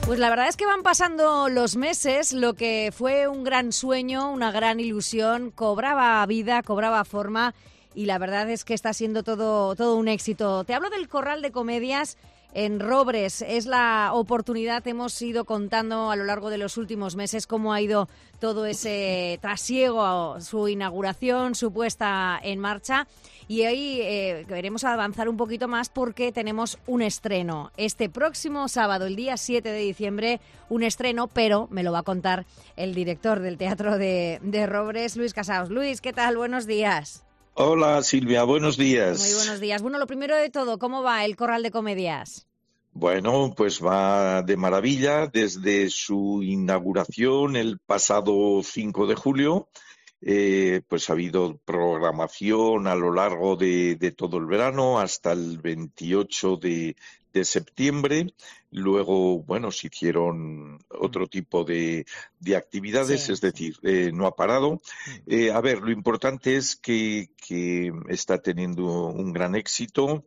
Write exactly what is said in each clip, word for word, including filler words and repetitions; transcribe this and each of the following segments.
Pues la verdad es que van pasando los meses, lo que fue un gran sueño, una gran ilusión, cobraba vida, cobraba forma y la verdad es que está siendo todo, todo un éxito. Te hablo del Corral de Comedias en Robres. Es la oportunidad, hemos ido contando a lo largo de los últimos meses cómo ha ido todo ese trasiego, su inauguración, su puesta en marcha. Y hoy eh, queremos avanzar un poquito más porque tenemos un estreno. Este próximo sábado, el día siete de diciembre, un estreno, pero me lo va a contar el director del Teatro de, de Robres, Luis Casaos. Luis, ¿qué tal? Buenos días. Hola Silvia, buenos días. Muy buenos días. Bueno, lo primero de todo, ¿cómo va el Corral de Comedias? Bueno, pues va de maravilla desde su inauguración el pasado cinco de julio. Eh, pues ha habido programación a lo largo de, de todo el verano hasta el veintiocho de, de septiembre. Luego, bueno, se hicieron otro tipo de, de actividades, Sí, es decir, eh, no ha parado. Eh, a ver, lo importante es que, que está teniendo un gran éxito.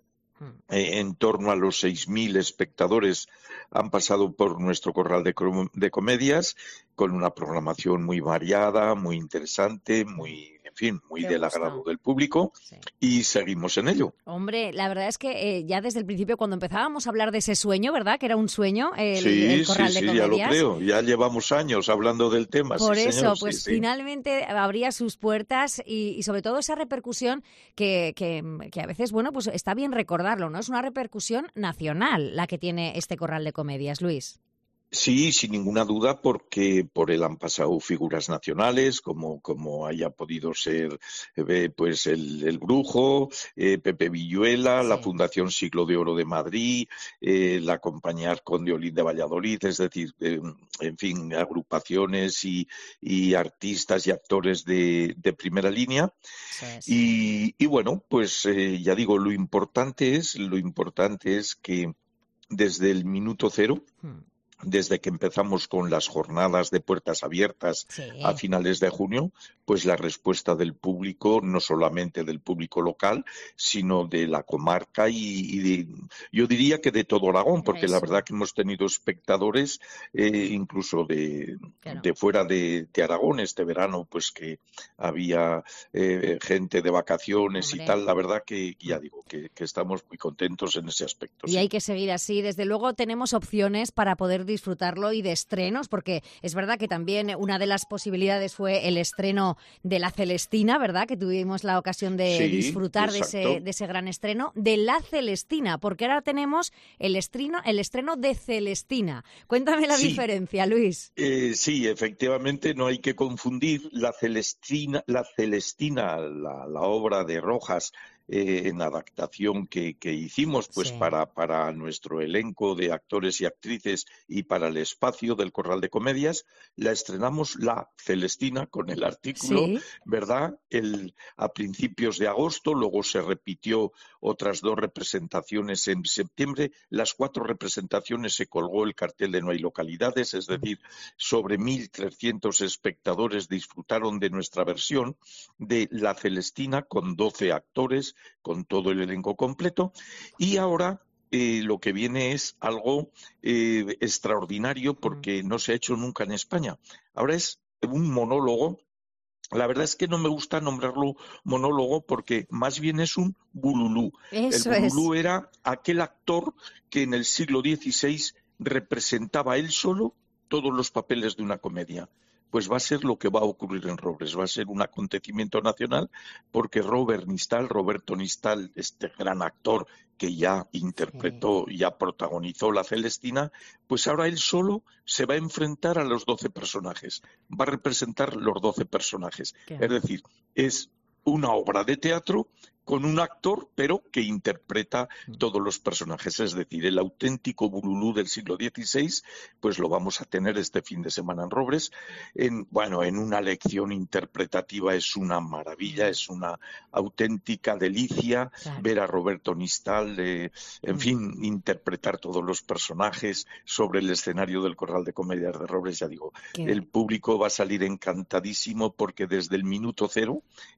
Eh, en torno a los seis mil espectadores han pasado por nuestro Corral de, de Comedias, con una programación muy variada, muy interesante, muy, en fin, muy Qué del gusto. agrado del público, Sí. y seguimos en ello. Hombre, la verdad es que eh, ya desde el principio, cuando empezábamos a hablar de ese sueño, ¿verdad? Que era un sueño, el, Sí, el sí, Corral de sí, ya lo Comedias. creo. Ya llevamos años hablando del tema, sí, Por eso, señor, sí, pues sí. finalmente abría sus puertas y, y sobre todo esa repercusión que, que, que a veces, bueno, pues está bien recordarlo, ¿no? Es una repercusión nacional la que tiene este Corral de Comedias, Luis. Sí, sin ninguna duda, porque por él han pasado figuras nacionales, como, como haya podido ser eh, pues el, el Brujo, eh, Pepe Villuela, la Sí. Fundación Siglo de Oro de Madrid, eh, la Compañía Conde Olín de Valladolid, es decir, eh, en fin, agrupaciones y, y artistas y actores de, de primera línea. Eso es. Y, y bueno, pues eh, ya digo, lo importante es, lo importante es que desde el minuto cero, Hmm. desde que empezamos con las jornadas de puertas abiertas Sí. a finales de junio, pues la respuesta del público, no solamente del público local, sino de la comarca y, y de, yo diría que de todo Aragón, porque Eso. la verdad que hemos tenido espectadores eh, incluso de, Claro. de fuera de, de Aragón este verano, pues que había eh, gente de vacaciones Hombre. y tal. La verdad que ya digo que, que estamos muy contentos en ese aspecto. Y Sí. hay que seguir así. Desde luego tenemos opciones para poder disfrutarlo y de estrenos, porque es verdad que también una de las posibilidades fue el estreno de La Celestina, ¿verdad? Que tuvimos la ocasión de Sí, disfrutar de exacto. ese, de ese gran estreno de La Celestina, porque ahora tenemos el estreno, el estreno de Celestina. Cuéntame la Sí. diferencia, Luis. Eh, sí, efectivamente, no hay que confundir la Celestina, la Celestina, la, la obra de Rojas eh, en adaptación que, que hicimos, pues Sí. para, para nuestro elenco de actores y actrices y para el espacio del Corral de Comedias, la estrenamos la Celestina con el artículo, Sí. ¿verdad? El, a principios de agosto, luego se repitió otras dos representaciones en septiembre, las cuatro representaciones se colgó el cartel de No hay localidades, es decir, sobre mil trescientos espectadores disfrutaron de nuestra versión de La Celestina con doce actores, con todo el elenco completo. Y ahora eh, lo que viene es algo eh, extraordinario porque no se ha hecho nunca en España. Ahora es un monólogo. La verdad es que no me gusta nombrarlo monólogo porque más bien es un bululú. Eso El es. bululú era aquel actor que en el siglo dieciséis representaba él solo todos los papeles de una comedia. Pues va a ser lo que va a ocurrir en Robres, va a ser un acontecimiento nacional porque Robert Nistal, Roberto Nistal, este gran actor que ya interpretó, Sí. ya protagonizó La Celestina, pues ahora él solo se va a enfrentar a los doce personajes, va a representar los doce personajes. Qué Es bueno. decir, es una obra de teatro con un actor, pero que interpreta todos los personajes. Es decir, el auténtico bululú del siglo dieciséis, pues lo vamos a tener este fin de semana en Robres. En, bueno, en una lección interpretativa es una maravilla, es una auténtica delicia Claro. ver a Roberto Nistal, eh, en Mm. fin, interpretar todos los personajes sobre el escenario del Corral de Comedias de Robres. Ya digo, Qué el público va a salir encantadísimo porque desde el minuto cero eh,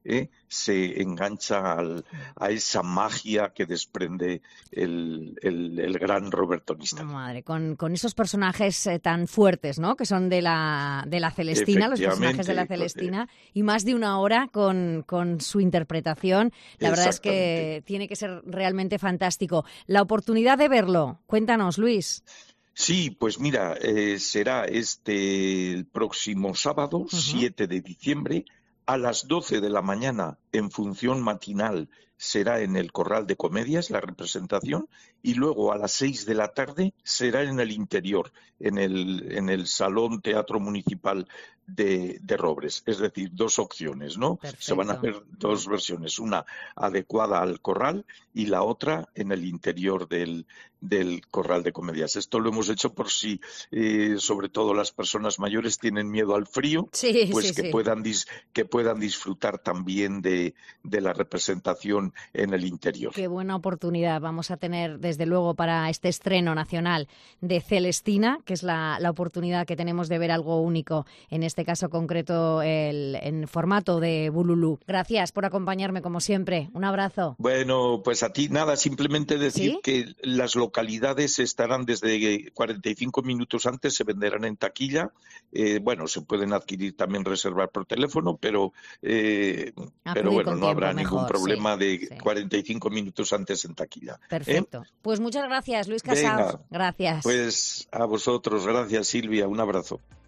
se engancha al, a esa magia que desprende el, el, el gran Roberto Nistali. Madre, con, con esos personajes eh, tan fuertes, ¿no? Que son de la, de la Celestina, los personajes de la Celestina, y más de una hora con, con su interpretación. La verdad es que tiene que ser realmente fantástico. La oportunidad de verlo, cuéntanos, Luis. Sí, pues mira, eh, será este el próximo sábado, uh-huh. siete de diciembre, a las doce de la mañana, en función matinal, será en el Corral de Comedias la representación, y luego a las seis de la tarde será en el interior, en el, en el Salón Teatro Municipal de, de Robres. Es decir, dos opciones, ¿no? Perfecto. Se van a hacer dos versiones, una adecuada al corral y la otra en el interior del, del Corral de Comedias. Esto lo hemos hecho por si, eh, sobre todo las personas mayores, tienen miedo al frío, sí, pues sí, que, sí. Puedan dis, que puedan disfrutar también de, de la representación en el interior. Qué buena oportunidad vamos a tener, desde luego, para este estreno nacional de Celestina, que es la, la oportunidad que tenemos de ver algo único, en este caso concreto el, en formato de Bululú. Gracias por acompañarme, como siempre. Un abrazo. Bueno, pues a ti nada, simplemente decir ¿Sí? que las localidades estarán desde cuarenta y cinco minutos antes, se venderán en taquilla. Eh, bueno, se pueden adquirir, también reservar por teléfono, pero, eh, pero bueno, no habrá mejor, ningún problema sí, de sí. cuarenta y cinco minutos antes en taquilla. Perfecto. ¿Eh? Pues muchas gracias, Luis Casals. Venga, gracias. Pues a vosotros, gracias Silvia, un abrazo.